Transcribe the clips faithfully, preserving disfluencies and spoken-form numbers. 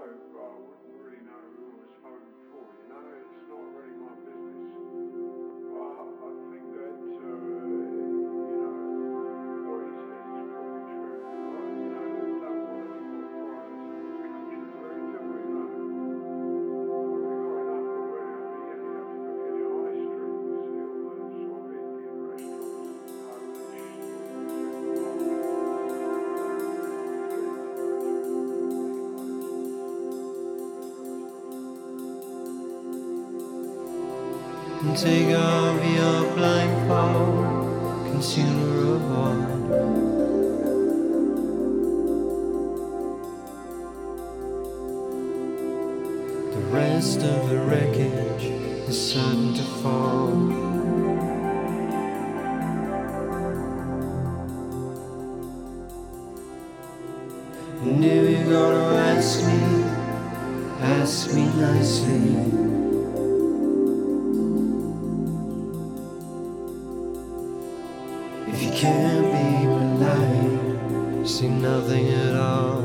I wouldn't really know who I was voting for, you know, it's not really my business. But I think that, uh, you know, what he says is probably true. Like, you know, we don't want any more foreigners in this country, really, do we? No. We've got enough already. I mean, you have to look at the high street, you see all the sort of Indian restaurants, Polish, And take off your blindfold, concealer of heart. The rest of the wreckage is certain to fall. And if you're gonna ask me, ask me nicely. If you can't be polite, you see nothing at all.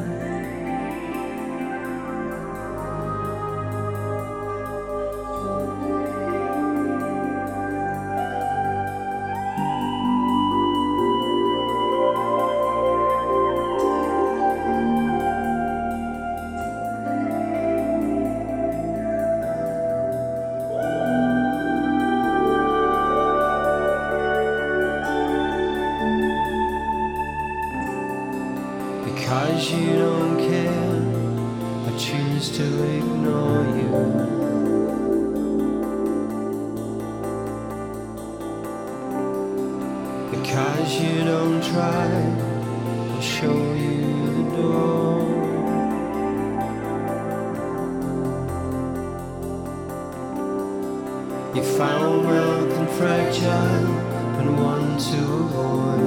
Because you don't care, I choose to ignore you. Because you don't try, I'll show you the door. You found wealth and fragile and one to avoid.